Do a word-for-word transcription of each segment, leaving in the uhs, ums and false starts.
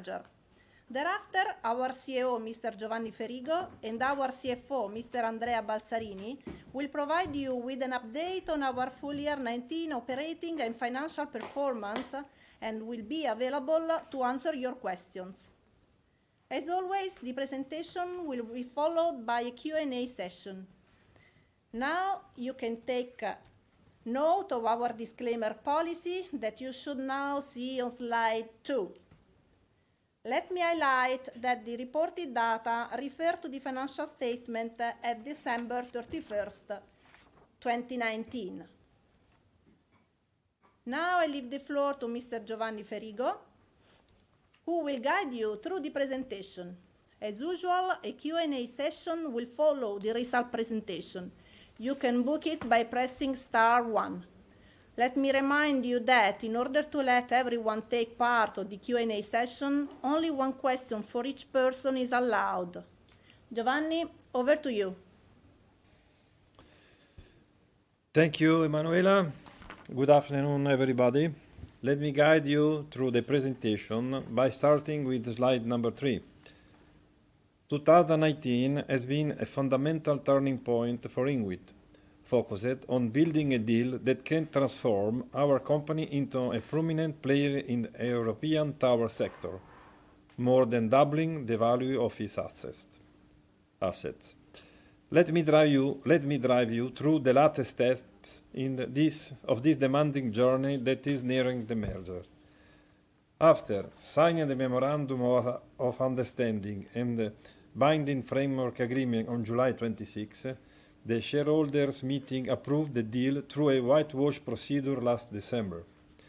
merger. Thereafter, our C E O, Mister Giovanni Ferigo, and our C F O, Mister Andrea Balzarini, will provide you with an update on our full year nineteen operating and financial performance and will be available to answer your questions. As always, the presentation will be followed by a Q and A session. Now you can take note of our disclaimer policy that you should now see on slide two. Let me highlight that the reported data refer to the financial statement at December thirty-first, twenty nineteen. Now I leave the floor to Mister Giovanni Ferigo, who will guide you through the presentation. As usual, a Q and A session will follow the result presentation. You can book it by pressing star one. Let me remind you that in order to let everyone take part of the Q and A session, only one question for each person is allowed. Giovanni, over to you. Thank you, Emanuela. Good afternoon, everybody. Let me guide you through the presentation by starting with slide number three. two thousand nineteen has been a fundamental turning point for INWIT, focused on building a deal that can transform our company into a prominent player in the European tower sector, more than doubling the value of its assets. assets. Let me drive you, let me drive you through the latest steps in this, of this demanding journey that is nearing the merger. After signing the Memorandum of, of Understanding and the binding framework agreement on July twenty-sixth, the shareholders' meeting approved the deal through a whitewash procedure last December.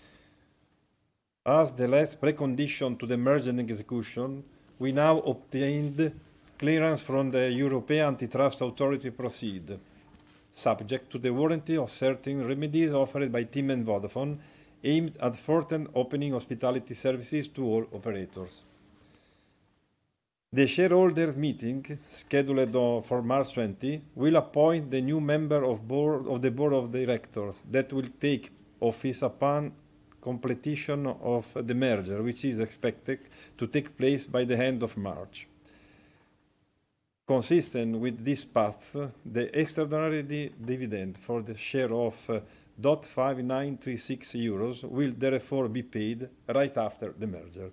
As the last precondition to the merger execution, we now obtained clearance from the European Antitrust Authority proceed, subject to the warranty of certain remedies offered by TIM and Vodafone, aimed at further opening hospitality services to all operators. The shareholders' meeting, scheduled for March twentieth, will appoint the new member of, board, of the Board of Directors that will take office upon completion of the merger, which is expected to take place by the end of March. Consistent with this path, the extraordinary dividend for the share of uh, zero point five nine three six euros will therefore be paid right after the merger.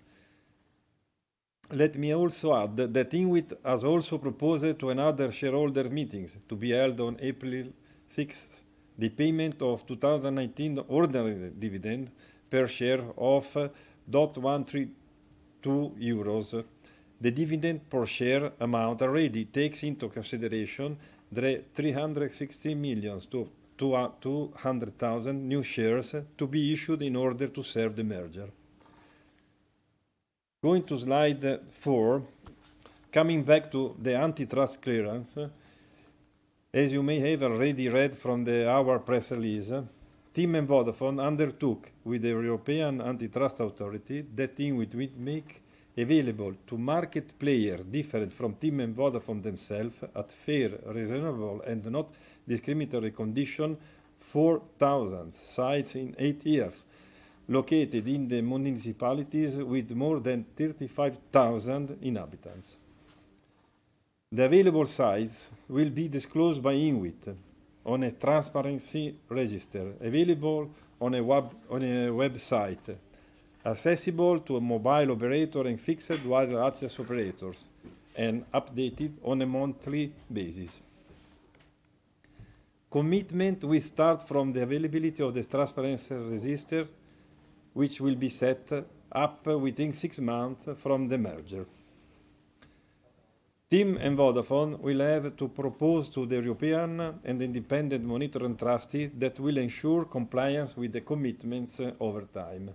Let me also add that INWIT has also proposed to another shareholder meetings to be held on April sixth the payment of two thousand nineteen ordinary dividend per share of uh, zero point one three two euros. The dividend per share amount already takes into consideration the three hundred sixty million to two hundred thousand new shares to be issued in order to serve the merger. Going to slide four, coming back to the antitrust clearance, as you may have already read from the, our press release, TIM and Vodafone undertook with the European Antitrust Authority that INWIT will make available to market players different from TIM and Vodafone themselves at fair, reasonable and not discriminatory condition four thousand sites in eight years, located in the municipalities with more than thirty-five thousand inhabitants. The available sites will be disclosed by INWIT on a transparency register available on a, web, on a website, accessible to a mobile operator and fixed wireless access operators, and updated on a monthly basis. Commitment will start from the availability of the transparency register, which will be set up within six months from the merger. TIM and Vodafone will have to propose to the European and independent monitoring trustee that will ensure compliance with the commitments over time.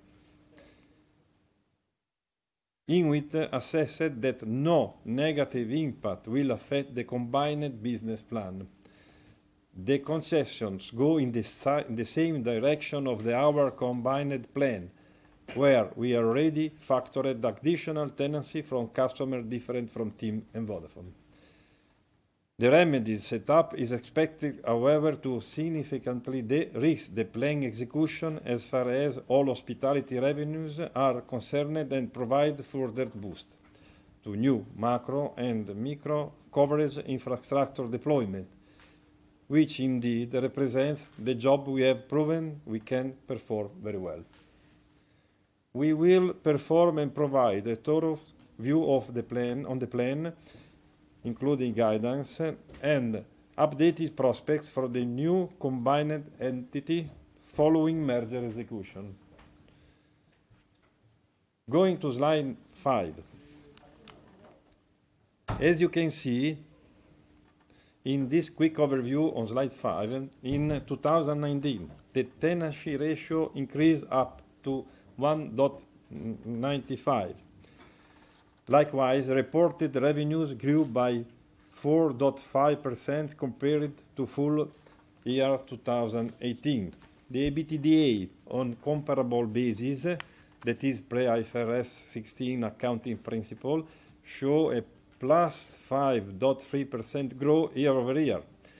INWIT assessed that no negative impact will affect the combined business plan. The concessions go in the, si in the same direction of the our combined plan, where we already factored additional tenancy from customers different from TIM and Vodafone. The remedies set up is expected, however, to significantly de-risk the plan execution as far as all hospitality revenues are concerned and provide further boost to new macro and micro coverage infrastructure deployment, which indeed represents the job we have proven we can perform very well. We will perform and provide a thorough view of the plan on the plan, including guidance and updated prospects for the new combined entity following merger execution. Going to slide five. As you can see, in this quick overview on slide five, in two thousand nineteen, the tenancy ratio increased up to one point nine five. Likewise, reported revenues grew by four point five percent compared to full year two thousand eighteen. The EBITDA on comparable basis, that is pre-I F R S sixteen accounting principle, show a plus five point three percent growth year over year.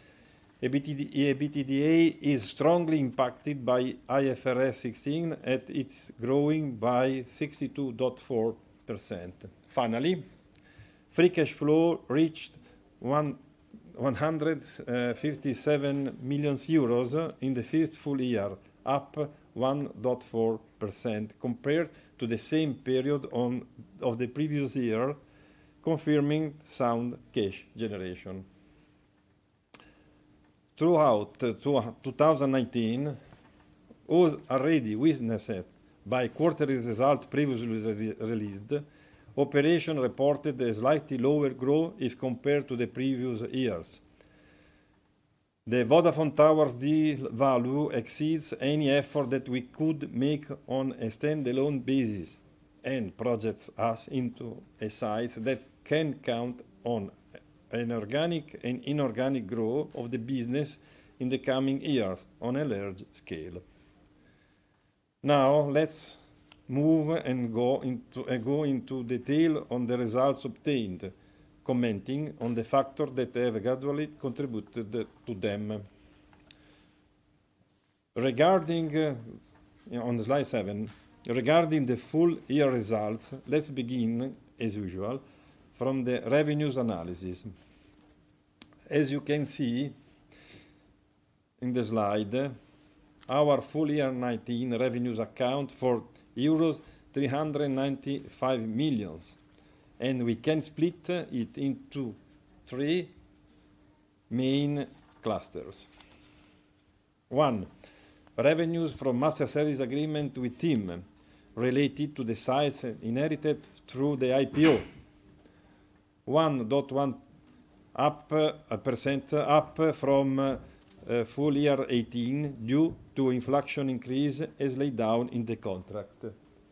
EBITDA is strongly impacted by I F R S sixteen at its growing by sixty-two point four percent. Finally, free cash flow reached one hundred fifty-seven million euros in the first full year, up one point four percent compared to the same period on, of the previous year, confirming sound cash generation. Throughout uh, two thousand nineteen, was already witnessed by quarterly result previously re released, operation reported a slightly lower growth if compared to the previous years. The Vodafone Towers deal value exceeds any effort that we could make on a standalone basis and projects us into a size that can count on an organic and inorganic growth of the business in the coming years on a large scale. Now let's move and go into, uh, go into detail on the results obtained, commenting on the factors that have gradually contributed to them. Regarding, uh, on slide seven, regarding the full year results, let's begin, as usual, from the revenues analysis. As you can see in the slide, our full year nineteen revenues account for euros three hundred ninety-five million, and we can split it into three main clusters. One, revenues from master service agreement with TIM related to the sites inherited through the I P O. one point one up a percent up from uh, uh, full year eighteen due to inflation increase as laid down in the contract.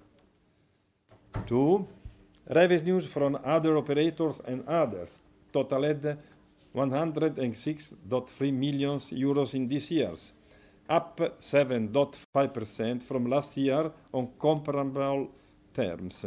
Two, revenues from other operators and others totaled one hundred six point three million euros in this year, up seven point five percent from last year on comparable terms.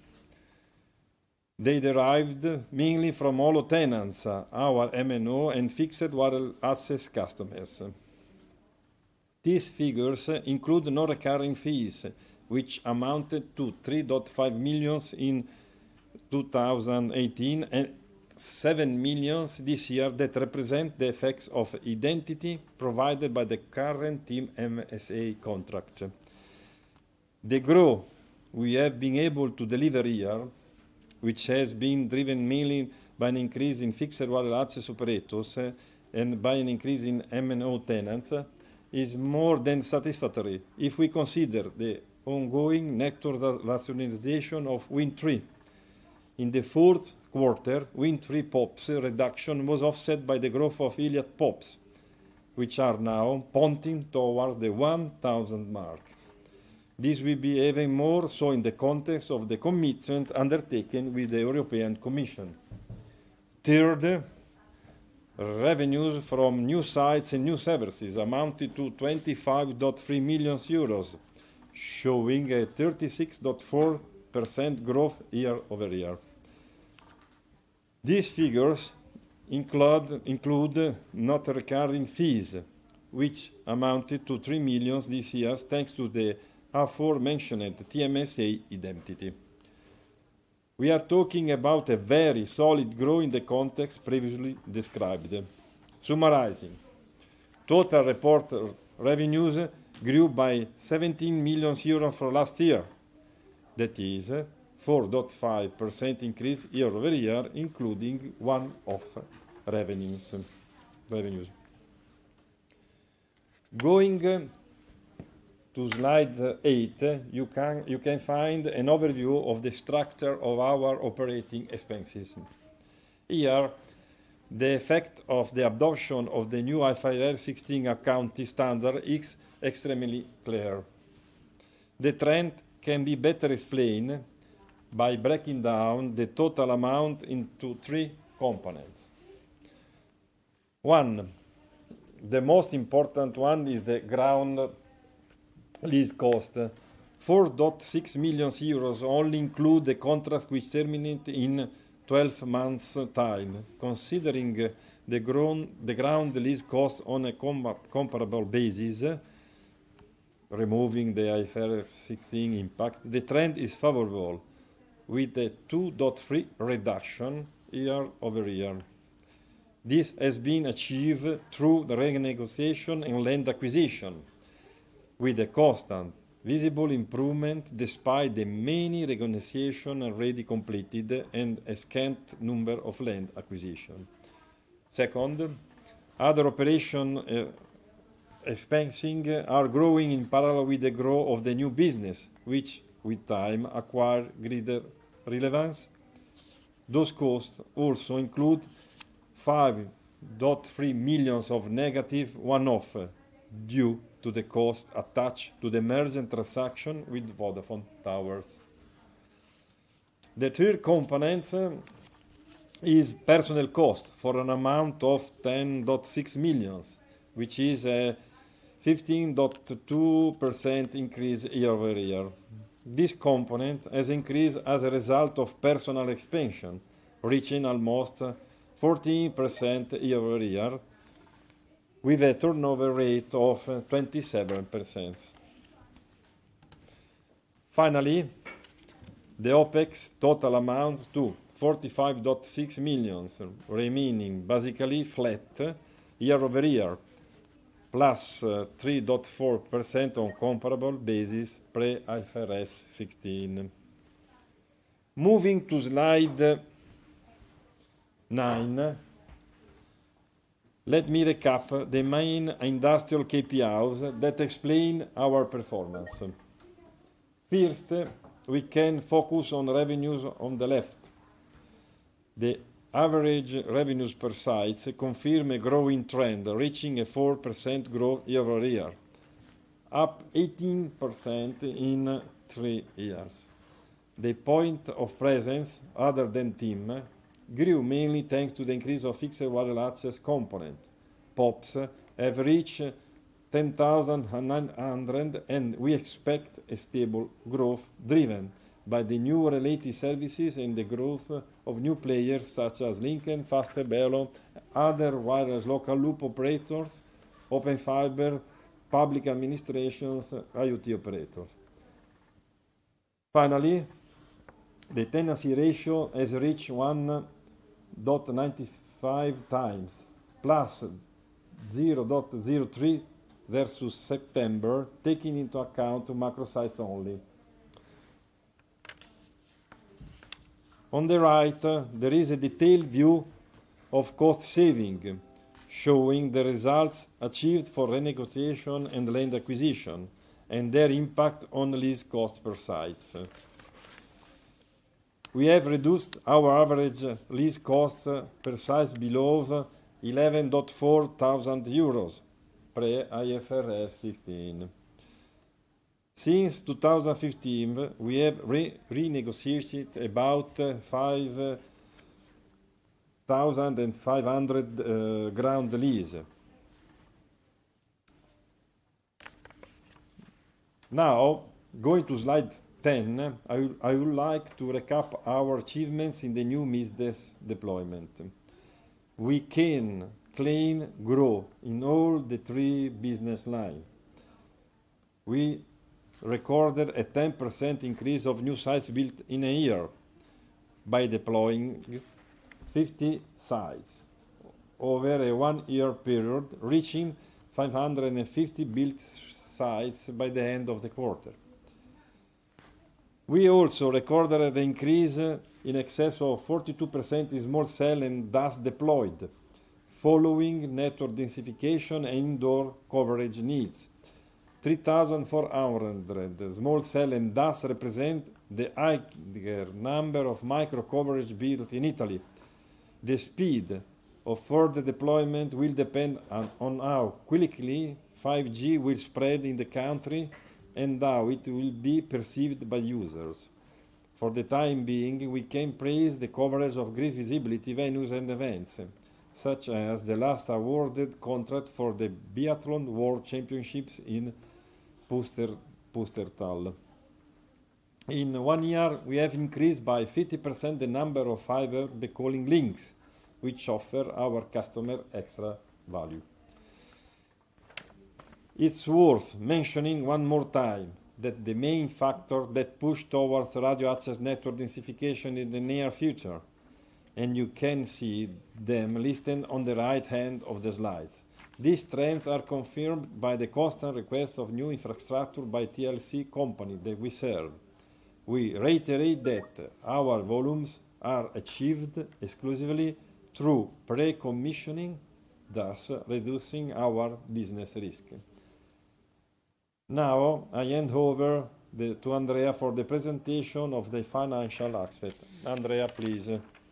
They derived mainly from Olo tenants, our M N O and fixed wireless access customers. These figures include non-recurring fees, which amounted to three point five million in two thousand eighteen and seven million this year, that represent the effects of identity provided by the current TIM M S A contract. The growth we have been able to deliver here, which has been driven mainly by an increase in fixed wireless access operators uh, and by an increase in M N O tenants, uh, is more than satisfactory if we consider the ongoing network rationalization of Wind Tre. In the fourth quarter, Wind Tre P O Ps reduction was offset by the growth of Iliad P O Ps, which are now pointing towards the one thousand mark. This will be even more so in the context of the commitment undertaken with the European Commission. Third, revenues from new sites and new services amounted to twenty-five point three million euros, showing a thirty-six point four percent growth year over year. These figures include, include not recurring fees, which amounted to three million this year thanks to the aforementioned T M S A identity. We are talking about a very solid growth in the context previously described. Summarizing, total reported revenues grew by seventeen million euros for last year. That is four point five percent increase year over year, including one-off revenues. revenues. Going to slide eight, you can, you can find an overview of the structure of our operating expenses. Here, the effect of the adoption of the new I F R S sixteen accounting standard is extremely clear. The trend can be better explained by breaking down the total amount into three components. One, the most important one is the ground lease cost. four point six million euros only include the contracts which terminate in twelve months' time. Considering the ground, the ground lease cost on a com comparable basis, removing the I F R S sixteen impact, the trend is favorable, with a two point three reduction year over year. This has been achieved through the renegotiation and land acquisition, with a constant, visible improvement despite the many renegotiations already completed and a scant number of land acquisition. Second, other operation uh, expensing are growing in parallel with the growth of the new business, which with time acquire greater relevance. Those costs also include five point three million of negative one-off due to the cost attached to the merger transaction with Vodafone Towers. The third component uh, is personnel cost for an amount of ten point six million, which is a fifteen point two percent increase year over year. This component has increased as a result of personnel expansion, reaching almost fourteen percent year over year, with a turnover rate of twenty-seven percent. Finally, the OPEX total amounts to forty-five point six million, remaining basically flat year over year, plus uh, three point four percent on comparable basis pre-I F R S sixteen. Moving to slide nine, let me recap the main industrial K P Is that explain our performance. First, we can focus on revenues on the left. The average revenues per site confirm a growing trend, reaching a four percent growth year over year, up eighteen percent in three years. The point of presence, other than T I M, grew mainly thanks to the increase of fixed wireless access component. P O Ps have reached ten thousand nine hundred, and we expect a stable growth driven by the new related services and the growth of new players such as Linkem, Fastweb, Belo, other wireless local loop operators, Open Fiber, public administrations, IoT operators. Finally, the tenancy ratio has reached one point nine five times, plus zero point zero three versus September, taking into account macro sites only. On the right, uh, there is a detailed view of cost saving, showing the results achieved for renegotiation and land acquisition, and their impact on lease cost per sites. We have reduced our average lease cost per site below eleven point four thousand euros pre-I F R S sixteen. Since two thousand fifteen, we have re renegotiated about uh, five thousand five hundred uh, ground lease. Now, going to slide ten, I, I would like to recap our achievements in the new Misdes deployment. we can clean grow in all the three business lines. We recorded a ten percent increase of new sites built in a year by deploying fifty sites over a one-year period, reaching five hundred fifty built sites by the end of the quarter. We also recorded an increase in excess of forty-two percent in small cell and D A S deployed, following network densification and indoor coverage needs. three thousand four hundred small cell and D A S represent the higher number of micro coverage built in Italy. The speed of further deployment will depend on, on how quickly five G will spread in the country and how it will be perceived by users. For the time being, we can praise the coverage of great visibility venues and events, such as the last awarded contract for the Biathlon World Championships in Puster, Pustertal. In one year, we have increased by fifty percent the number of fiber backhauling links, which offer our customer extra value. It's worth mentioning one more time that the main factor that pushed towards radio access network densification in the near future, and you can see them listed on the right hand of the slides. These trends are confirmed by the constant request of new infrastructure by T L C company that we serve. We reiterate that our volumes are achieved exclusively through pre-commissioning, thus reducing our business risk. Now I hand over the, to Andrea for the presentation of the financial aspect. Andrea, please.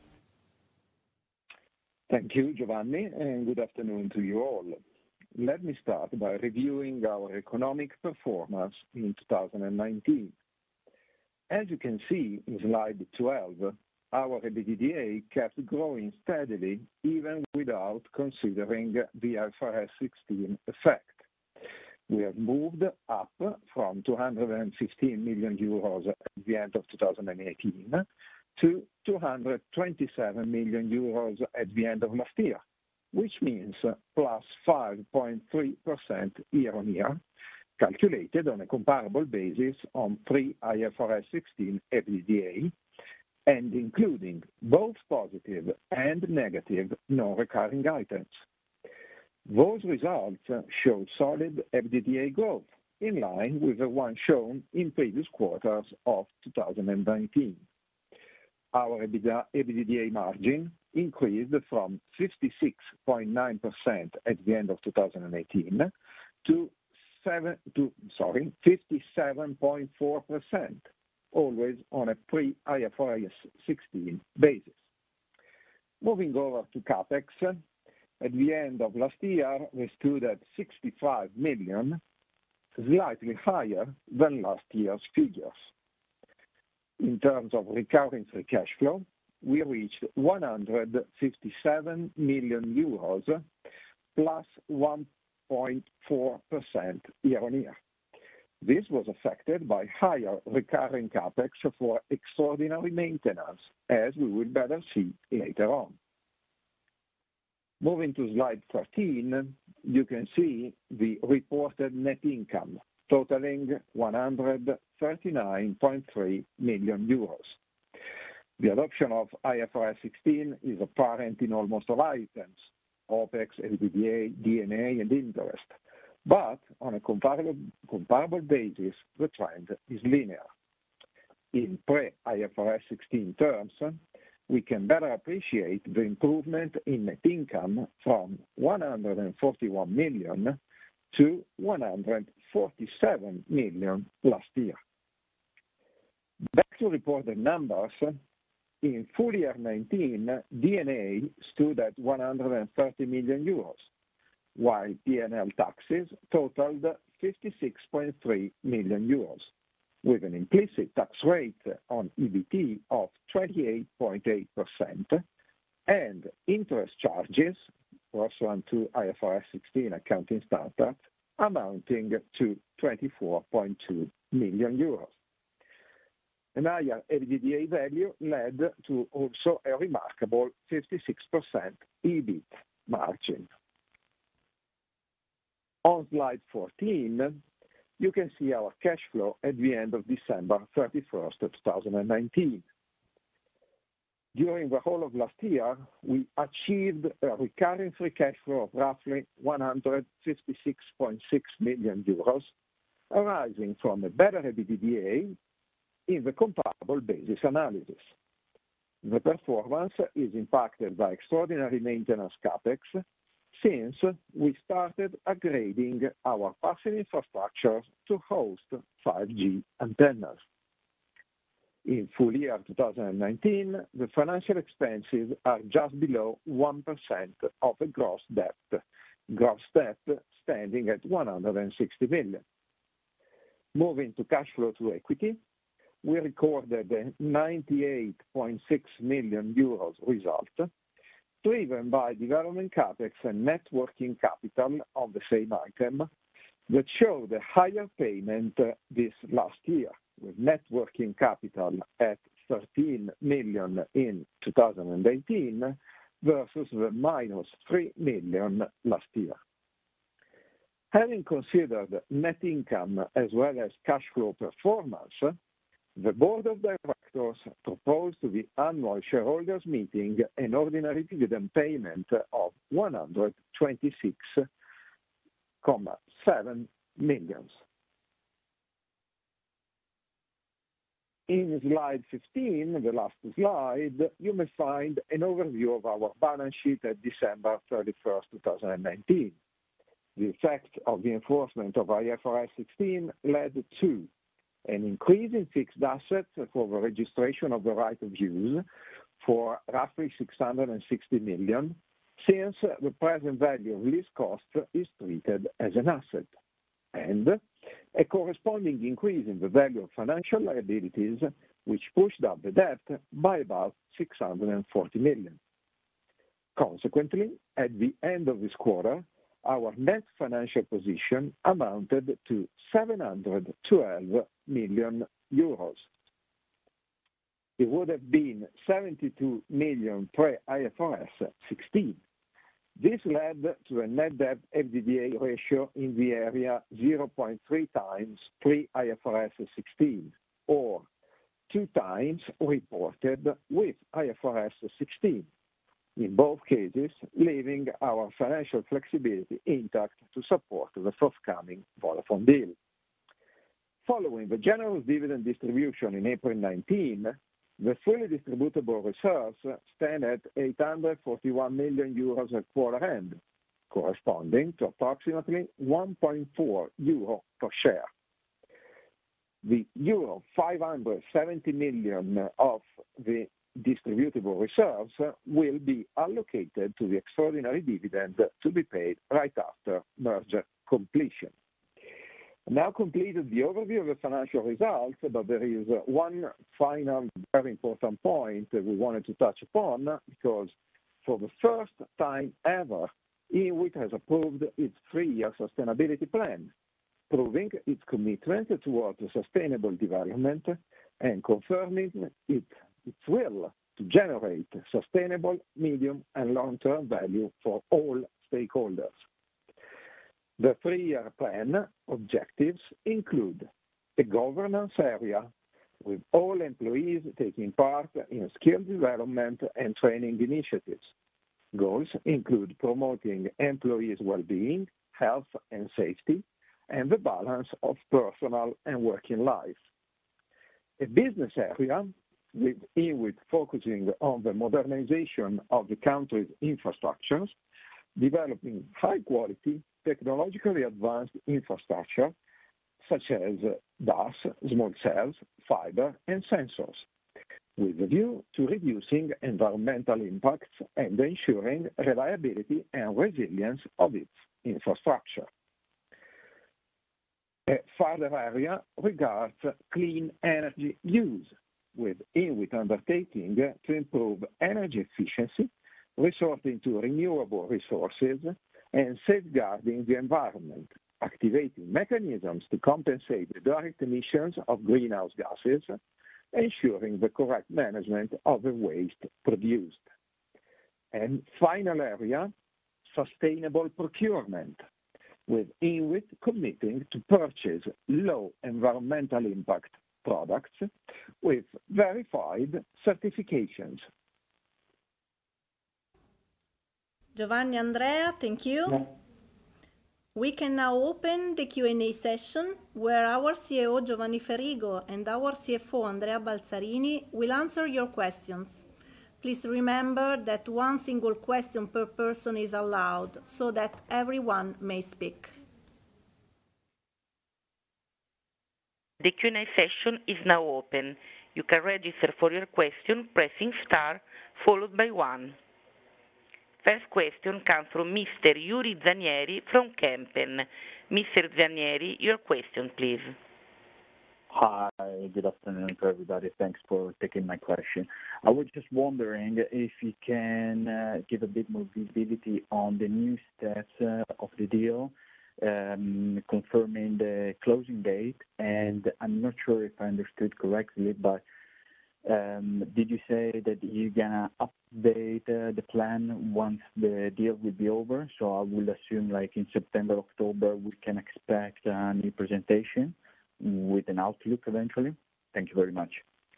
Thank you, Giovanni, and good afternoon to you all. Let me start by reviewing our economic performance in two thousand nineteen. As you can see in slide twelve, our EBITDA kept growing steadily even without considering the I F R S sixteen effect. We have moved up from two hundred fifteen million euros at the end of two thousand eighteen to two hundred twenty-seven million euros at the end of last year, which means plus five point three percent year-on-year, calculated on a comparable basis on pre-I F R S sixteen EBITDA and including both positive and negative non-recurring items. Those results show solid EBITDA growth in line with the one shown in previous quarters of two thousand nineteen. Our EBITDA, EBITDA margin increased from fifty-six point nine percent at the end of two thousand eighteen to, seven, to sorry, fifty-seven point four percent, always on a pre-I F R S sixteen basis. Moving over to CapEx, at the end of last year, we stood at sixty-five million, slightly higher than last year's figures. In terms of recurring free cash flow, we reached one hundred fifty-seven million euros, plus one point four percent year-on-year. This was affected by higher recurring CapEx for extraordinary maintenance, as we will better see later on. Moving to slide thirteen, you can see the reported net income totaling one hundred thirty-nine point three million euros. The adoption of I F R S sixteen is apparent in almost all items, OPEX, EBITDA, D and A, and interest. But on a comparable, comparable basis, the trend is linear. In pre-I F R S sixteen terms, we can better appreciate the improvement in net income from one hundred forty-one million to one hundred forty-seven million last year. Back to reported numbers, in full year nineteen, D and A stood at one hundred thirty million euros, while P and L taxes totaled fifty-six point three million euros, with an implicit tax rate on E B T of twenty-eight point eight percent and interest charges pursuant to I F R S sixteen accounting standard amounting to twenty-four point two million euros. An higher EBITDA value led to also a remarkable fifty-six percent E B I T margin. On slide fourteen, you can see our cash flow at the end of December thirty-first, two thousand nineteen. During the whole of last year, we achieved a recurring free cash flow of roughly one hundred fifty-six point six million euros, arising from a better EBITDA in the comparable basis analysis. The performance is impacted by extraordinary maintenance capex since we started upgrading our passive infrastructure to host five G antennas. In full year two thousand nineteen, the financial expenses are just below one percent of the gross debt, gross debt standing at one hundred sixty million. Moving to cash flow to equity, we recorded a ninety-eight point six million euros result, driven by development capex and net working capital on the same item that showed a higher payment this last year, with net working capital at thirteen million in two thousand eighteen versus the minus three million last year. Having considered net income as well as cash flow performance, the Board of Directors proposed to the annual shareholders meeting an ordinary dividend payment of one hundred twenty-six point seven million. In slide fifteen, the last slide, you may find an overview of our balance sheet at December thirty-first, two thousand nineteen. The effect of the enforcement of I F R S sixteen led to an increase in fixed assets for the registration of the right of use for roughly six hundred sixty million, since the present value of lease cost is treated as an asset, and a corresponding increase in the value of financial liabilities, which pushed up the debt by about six hundred forty million. Consequently, at the end of this quarter, our net financial position amounted to seven hundred twelve million euros. It would have been seventy-two million pre-I F R S sixteen. This led to a net debt EBITDA ratio in the area zero point three times pre-I F R S sixteen, or two times reported with I F R S sixteen. In both cases, leaving our financial flexibility intact to support the forthcoming Vodafone deal. Following the generous dividend distribution in April nineteen, the fully distributable reserves stand at eight hundred forty-one million euros at quarter end, corresponding to approximately one point four euro per share. The euro five hundred seventy million of the distributable reserves will be allocated to the extraordinary dividend to be paid right after merger completion. Now completed the overview of the financial results, but there is one final very important point that we wanted to touch upon, because for the first time ever, INWIT has approved its three-year sustainability plan, proving its commitment towards sustainable development and confirming it, its will to generate sustainable medium and long-term value for all stakeholders. The three-year plan objectives include a governance area with all employees taking part in skill development and training initiatives. Goals include promoting employees' well-being, health and safety, and the balance of personal and working life. A business area with INWIT focusing on the modernization of the country's infrastructures, developing high-quality, technologically advanced infrastructure such as D A S, small cells, fiber, and sensors, with a view to reducing environmental impacts and ensuring reliability and resilience of its infrastructure. A further area regards clean energy use, with INWIT undertaking to improve energy efficiency, resorting to renewable resources, and safeguarding the environment, activating mechanisms to compensate the direct emissions of greenhouse gases, ensuring the correct management of the waste produced. And final area, sustainable procurement, with INWIT committing to purchase low environmental impact products with verified certifications. Giovanni, Andrea, thank you. Yeah. We can now open the Q and A session where our C E O Giovanni Ferigo and our C F O Andrea Balzarini will answer your questions. Please remember that one single question per person is allowed so that everyone may speak. The Q and A session is now open. You can register for your question pressing star followed by one. First question comes from Mister Yuri Zanieri from Kempen. Mister Zanieri, your question, please. Hi, good afternoon to everybody. Thanks for taking my question. I was just wondering if you can uh, give a bit more visibility on the new steps uh, of the deal, um, confirming the closing date. And I'm not sure if I understood correctly, but um, did you say that you're gonna update uh, the plan once the deal will be over? So I will assume like in September, October, we can expect a new presentation with an outlook eventually. Thank you very much.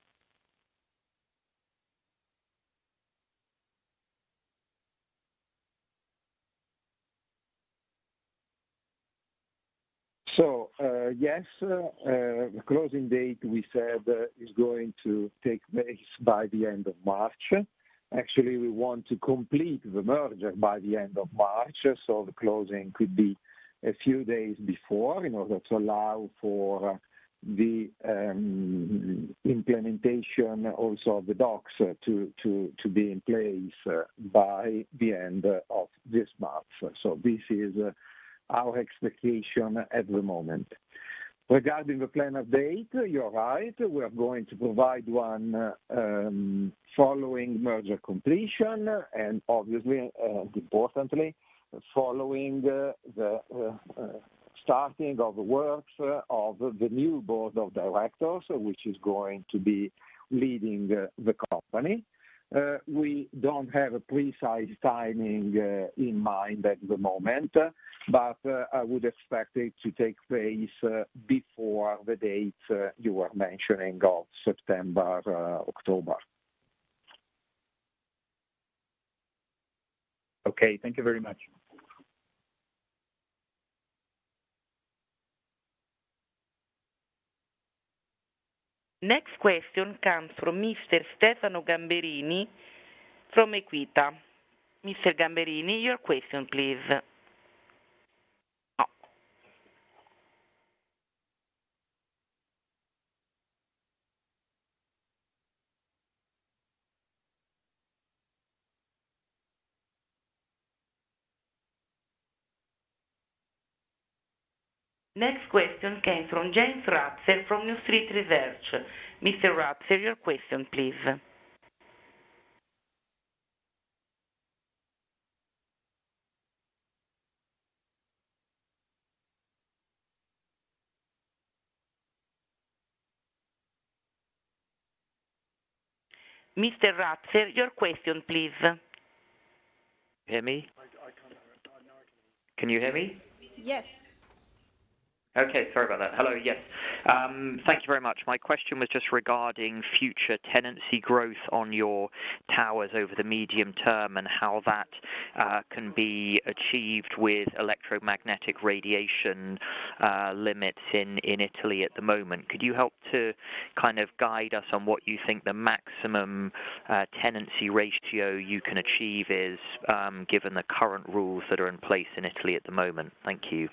So, uh, yes, uh, uh, the closing date we said uh, is going to take place by the end of March. Actually, we want to complete the merger by the end of March, so the closing could be a few days before in order to allow for uh, the um, implementation also of the docs uh, to, to, to be in place uh, by the end of this month. So this is uh, our expectation at the moment. Regarding the plan update, you're right, we are going to provide one uh, um, following merger completion and obviously, uh, importantly, following uh, the uh, uh, starting of the works uh, of the new board of directors, uh, which is going to be leading uh, the company. Uh, we don't have a precise timing uh, in mind at the moment, uh, but uh, I would expect it to take place uh, before the dates uh, you were mentioning of September, uh, October. Okay, thank you very much. Next question comes from Mister Stefano Gamberini from Equita. Mister Gamberini, your question, please. Oh. Next question came from James Ratzer from New Street Research. Mister Ratzer, your question, please. Mister Ratzer, your question, please. Hear me? Can you hear me? Yes. Okay, sorry about that. Hello, yes. Um, thank you very much. My question was just regarding future tenancy growth on your towers over the medium term and how that uh, can be achieved with electromagnetic radiation uh, limits in, in Italy at the moment. Could you help to kind of guide us on what you think the maximum uh, tenancy ratio you can achieve is, um, given the current rules that are in place in Italy at the moment? Thank you.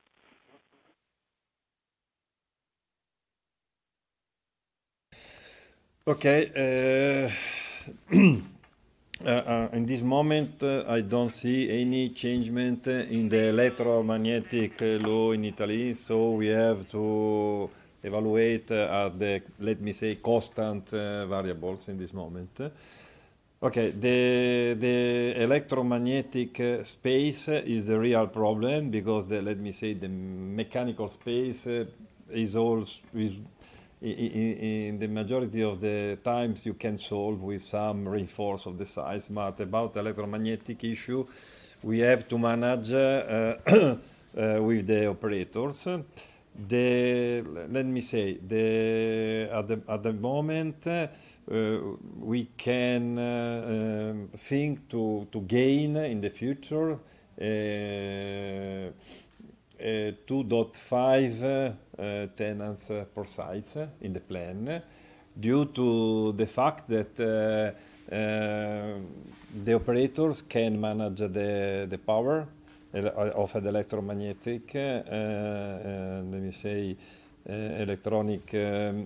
Okay. Uh, uh, uh, in this moment, uh, I don't see any changement in the electromagnetic law in Italy, so we have to evaluate uh, at the, let me say, constant uh, variables in this moment. Okay, the, the electromagnetic uh, space is the real problem because, the, let me say, the mechanical space uh, is also... Is, in, in the majority of the times you can solve with some reinforce of the size, but about electromagnetic issue, we have to manage uh, uh, with the operators. The, let me say, the, at, the, at the moment, uh, we can uh, um, think to, to gain in the future uh, uh, two point five uh, tenants uh, per site uh, in the plan, due to the fact that uh, uh, the operators can manage the, the power of an electromagnetic, uh, uh, let me say, uh, electronic um,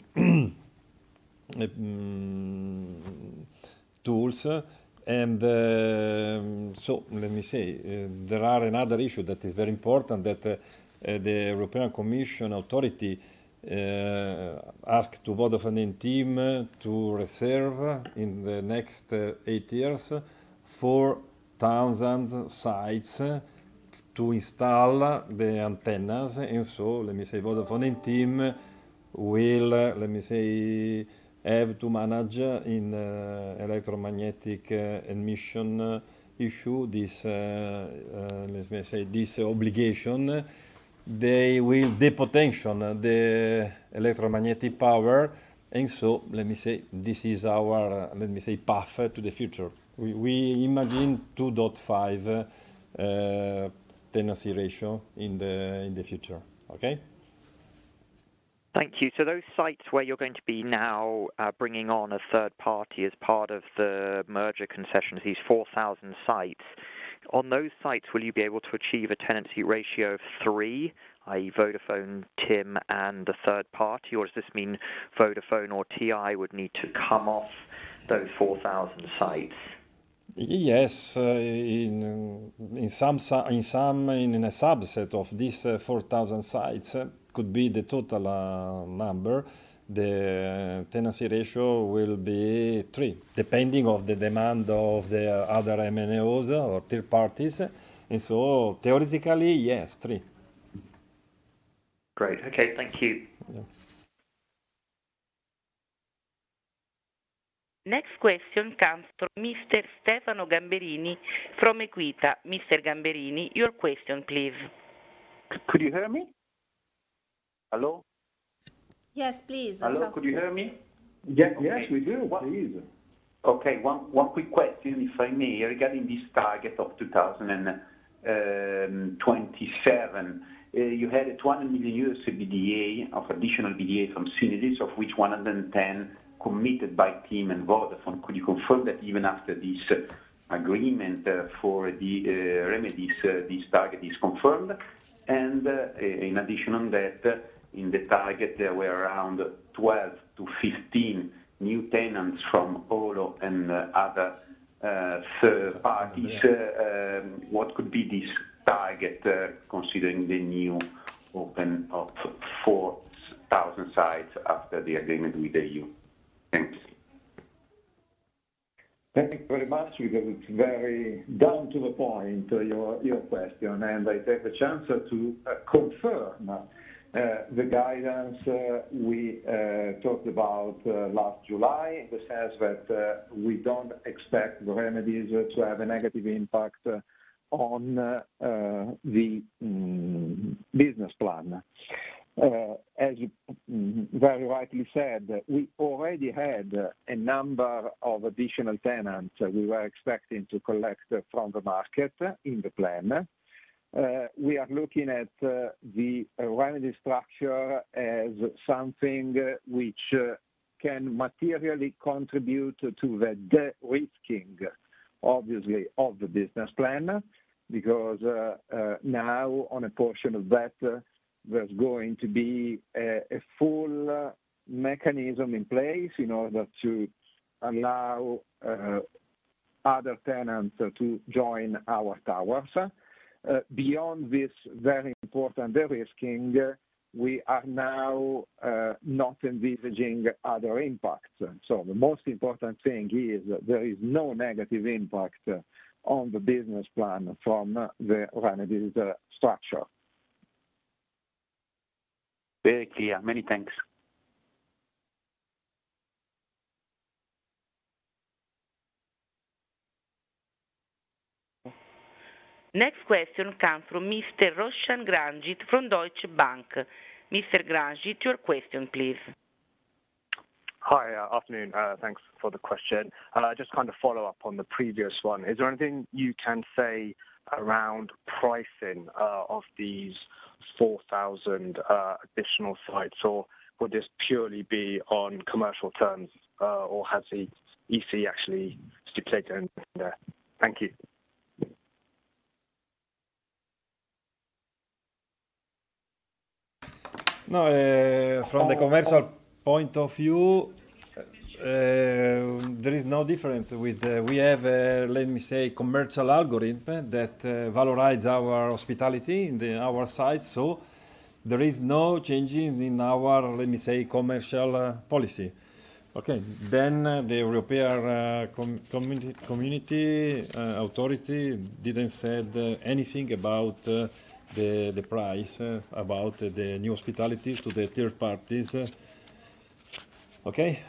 um, tools. And uh, so, let me say, uh, there are another issue that is very important, that uh, uh, the European Commission authority uh, asked to Vodafone and TIM to reserve in the next uh, eight years four thousand sites to install the antennas, and so, let me say, Vodafone and TIM will, uh, let me say, have to manage in uh, electromagnetic uh, emission uh, issue this, uh, uh, let me say, this obligation. They will depotentiate the electromagnetic power, and so, let me say, this is our, uh, let me say, path to the future. We, we imagine two point five uh, tenancy ratio in the in the future. Okay. Thank you. So those sites where you're going to be now uh, bringing on a third party as part of the merger concessions, these four thousand sites, on those sites, will you be able to achieve a tenancy ratio of three, that is. Vodafone, TIM, and the third party, or does this mean Vodafone or T I would need to come off those four thousand sites? Yes, uh, in in some in some in a subset of these uh, four thousand sites uh, could be the total uh, number. The tenancy ratio will be three, depending of the demand of the other M N Os or third parties, and so theoretically, yes, three. Great. Okay. Thank you. Yeah. Next question comes from Mister Stefano Gamberini from Equita. Mister Gamberini, your question, please. Could you hear me? Hello? Yes, please. Hello, just... could you hear me? Yes, okay. yes, we do, please. Okay, one, one quick question, if I may, regarding this target of two thousand twenty-seven. Uh, you had a two hundred million euros B D A of additional B D A from synergies, of which one hundred ten committed by TIM and Vodafone. Could you confirm that even after this uh, agreement uh, for the uh, remedies, uh, this target is confirmed? And uh, in addition on that, uh, in the target there were around twelve to fifteen new tenants from Olo and uh, other uh, third parties. Uh, um, what could be this target uh, considering the new open of four thousand sites after the agreement with the E U? Thanks. Thank you very much, because it's very down to the point, uh, your, your question, and I take the chance uh, to uh, confirm uh, the guidance uh, we uh, talked about uh, last July, in the sense that uh, we don't expect the remedies uh, to have a negative impact uh, on uh, uh, the um, business plan. Uh, as you very rightly said, we already had uh, a number of additional tenants uh, we were expecting to collect uh, from the market uh, in the plan. Uh, we are looking at uh, the uh, remedy structure as something uh, which uh, can materially contribute to the de-risking, obviously, of the business plan, because uh, uh, now on a portion of that, uh, there's going to be a, a full uh, mechanism in place in order to allow uh, other tenants uh, to join our towers. Uh, beyond this very important de-risking, uh, we are now uh, not envisaging other impacts. So the most important thing is that there is no negative impact uh, on the business plan from uh, the remedies uh, structure. Very clear. Many thanks. Next question comes from Mister Roshan Granjit from Deutsche Bank. Mister Granjit, your question, please. Hi, uh, afternoon. Uh, thanks for the question. Uh, just kind of follow up on the previous one. Is there anything you can say around pricing uh, of these four thousand uh, additional sites, or would this purely be on commercial terms, uh, or has the E C actually stipulated anything there? Thank you. No, uh, from the commercial point of view, uh, there is no difference with the, we have, uh, let me say, commercial algorithm that uh, valorize our hospitality in the, our sites, so there is no changes in our, let me say, commercial uh, policy. Okay, then uh, the European uh, com community, community uh, authority didn't said uh, anything about uh, the, the price, uh, about uh, the new hospitalities to the third parties. Uh, okay?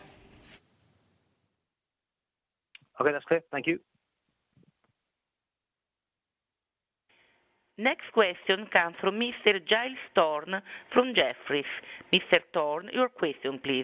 Okay, that's clear. Thank you. Next question comes from Mister Giles Thorne from Jefferies. Mister Thorne, your question, please.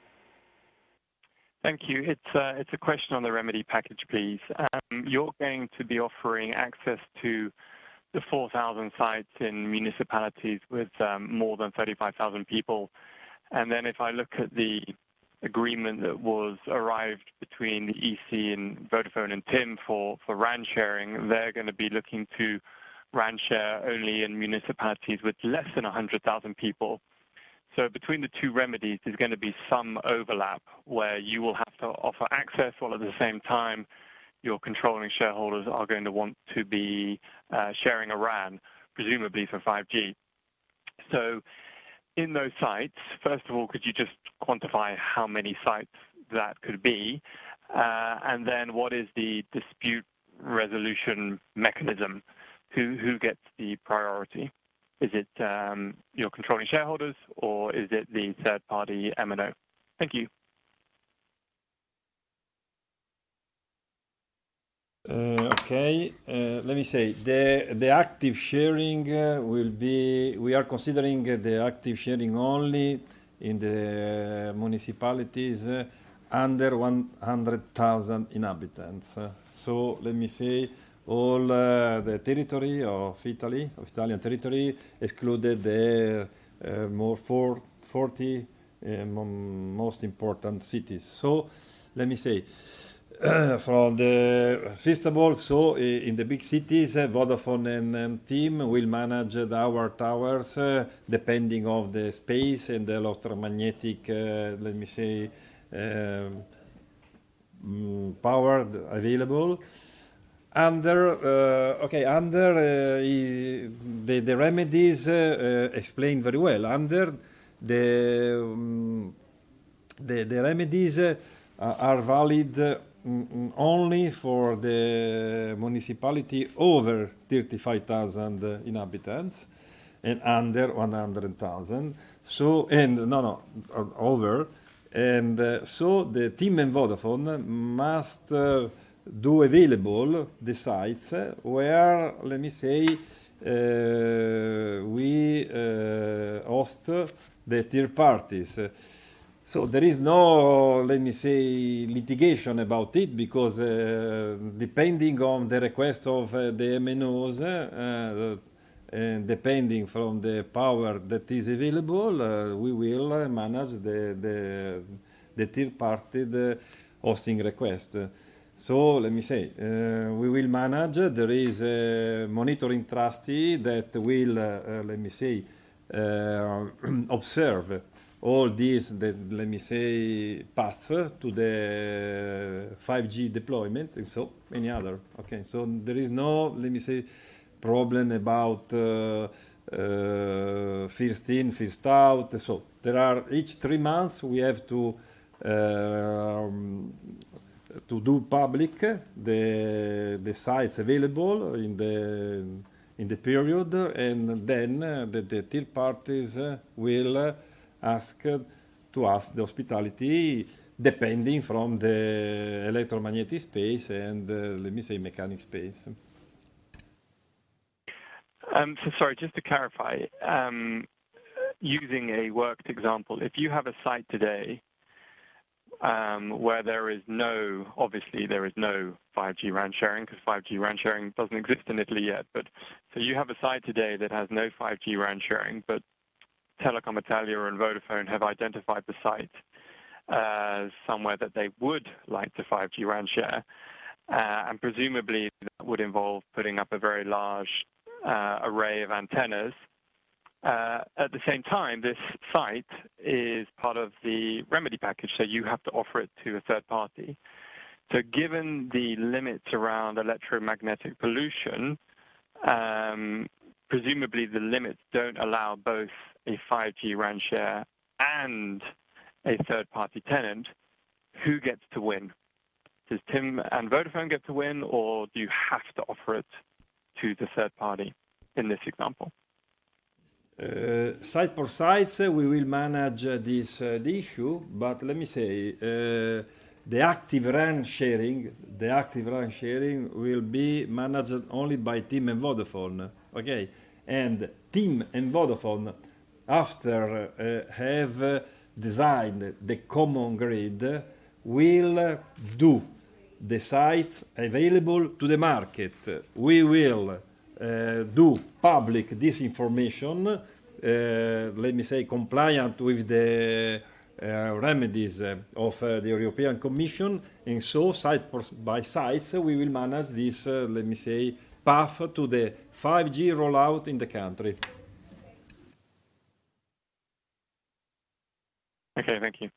Thank you. It's, uh, it's a question on the remedy package, please. Um, you're going to be offering access to the four thousand sites in municipalities with um, more than thirty-five thousand people. And then if I look at the agreement that was arrived between the E C and Vodafone and TIM for, for RAN sharing, they're going to be looking to RAN share only in municipalities with less than one hundred thousand people. So between the two remedies, there's going to be some overlap where you will have to offer access while at the same time your controlling shareholders are going to want to be uh, sharing a RAN, presumably for five G. So in those sites, first of all, could you just quantify how many sites that could be? Uh, and then what is the dispute resolution mechanism? Who, who gets the priority? Is it um, your controlling shareholders or is it the third-party M and O? Thank you. Uh, okay, uh, let me say, the, the active sharing uh, will be, we are considering the active sharing only in the municipalities uh, under one hundred thousand inhabitants. Uh, so let me say, all uh, the territory of Italy, of Italian territory, excluded the uh, more for forty uh, most important cities. So let me say, from the first of all, so in the big cities, uh, Vodafone and, and TIM will manage our towers uh, depending of the space and the electromagnetic, uh, let me say, um, power available. Under uh, okay, under uh, the the remedies uh, uh, explained very well. Under the um, the, the remedies uh, are valid uh, only for the municipality over thirty-five thousand inhabitants and under one hundred thousand. So and no no over and uh, so the TIM and Vodafone must. Uh, do available the sites where, let me say, uh, we uh, host the third parties. So there is no, let me say, litigation about it because uh, depending on the request of uh, the M N Os uh, and depending from the power that is available, uh, we will uh, manage the, the, the third party the hosting request. So let me say, uh, we will manage. There is a monitoring trustee that will, uh, let me say, uh, observe all these, the, let me say, paths to the five G deployment and so many other. Okay, so there is no, let me say, problem about uh, uh, first in, first out. So there are each three months we have to. Uh, to do public the the sites available in the in the period, and then uh, the, the third parties uh, will uh, ask uh, to us the hospitality depending from the electromagnetic space and uh, let me say mechanic space. Um, so sorry, just to clarify, um, using a worked example, if you have a site today um, where there is no, obviously there is no five G RAN sharing, because five G RAN sharing doesn't exist in Italy yet, but so you have a site today that has no five G RAN sharing, but Telecom Italia and Vodafone have identified the site as somewhere that they would like to five G RAN share, uh, and presumably that would involve putting up a very large uh, array of antennas. Uh, at the same time, this site is part of the remedy package, so you have to offer it to a third party. So given the limits around electromagnetic pollution, um, presumably the limits don't allow both a five G RAN share and a third-party tenant. Who gets to win? Does TIM and Vodafone get to win, or do you have to offer it to the third party in this example? Uh, site for sites, uh, we will manage uh, this uh, the issue, but let me say uh, the active RAN sharing, the active RAN sharing will be managed only by TIM and Vodafone. Okay, and TIM and Vodafone, after uh, have uh, designed the common grid, will uh, do the sites available to the market. We will Uh, do public this information, uh, let me say, compliant with the uh, remedies uh, of uh, the European Commission, and so site by sites we will manage this, uh, let me say, path to the five G rollout in the country. Okay, thank you.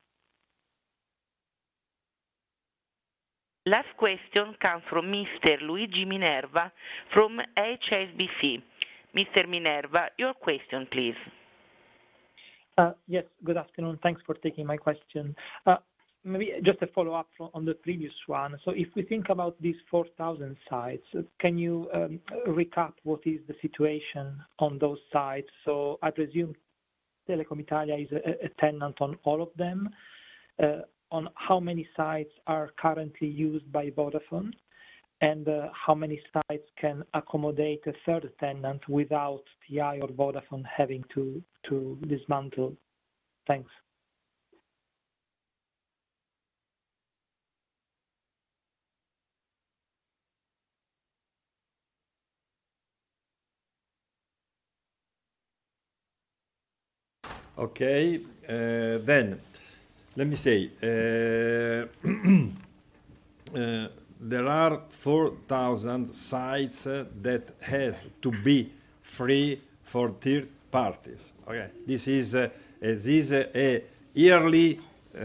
Last question comes from Mister Luigi Minerva from H S B C. Mister Minerva, your question, please. Uh, yes, good afternoon. Thanks for taking my question. Uh, maybe just a follow-up on the previous one. So if we think about these four thousand sites, can you um, recap what is the situation on those sites? So I presume Telecom Italia is a, a tenant on all of them. Uh, on how many sites are currently used by Vodafone, and uh, how many sites can accommodate a third tenant without T I or Vodafone having to, to dismantle? Thanks. Okay, uh, then let me say, uh, uh, there are four thousand sites uh, that has to be free for third parties. Okay, this is uh, this is a, a yearly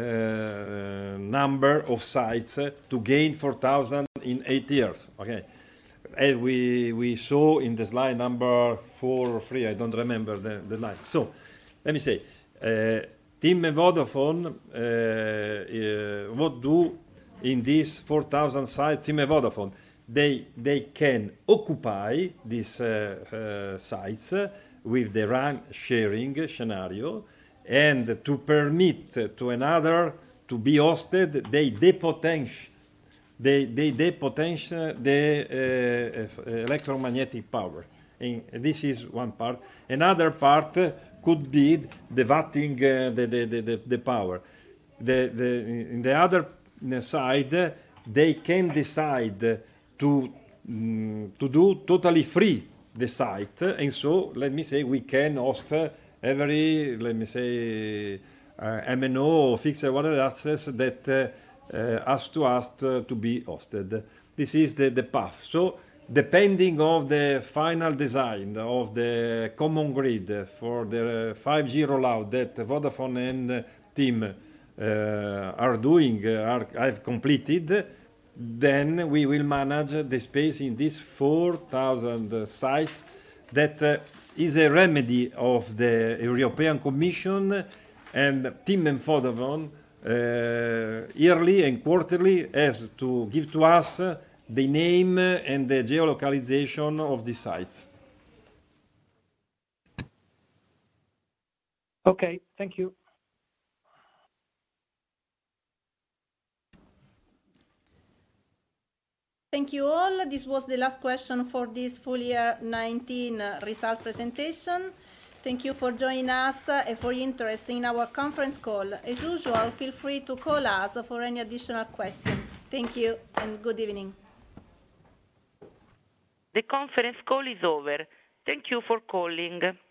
uh, number of sites uh, to gain four thousand in eight years. Okay, as we we saw in the slide number four or three, I don't remember the the line. So, let me say. Uh, TIM and Vodafone, uh, uh, what do in these four thousand sites, TIM and Vodafone? They, they can occupy these uh, uh, sites with the RAN sharing scenario, and to permit to another to be hosted, they depotentiate they, they depotentiate the uh, electromagnetic power. And this is one part. Another part could be devating uh, the, the, the, the power. The, the, in the other side, they can decide to, um, to do totally free the site. And so, let me say, we can host every, let me say, uh, M N O or fixed wireless access that uh, uh, has to ask to, to be hosted. This is the, the path. So, depending on the final design of the common grid for the five G rollout that Vodafone and TIM uh, are doing, are have completed, then we will manage the space in these four thousand sites. That uh, is a remedy of the European Commission, and TIM and Vodafone uh, yearly and quarterly has to give to us the name and the geolocalization of the sites. Okay, thank you. Thank you all. This was the last question for this full year nineteen uh, result presentation. Thank you for joining us uh, and for your interest in our conference call. As usual, feel free to call us for any additional questions. Thank you and good evening. The conference call is over. Thank you for calling.